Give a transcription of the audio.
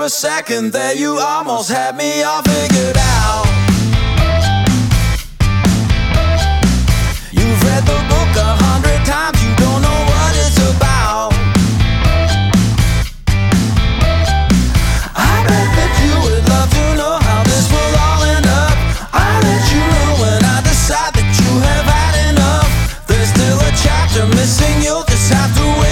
a second there, you almost had me all figured out. You've read the book 100 times, you don't know what it's about. I bet that you would love to know how this will all end up. I'll let you know when I decide that you have had enough. There's still a chapter missing, you'll just have to wait.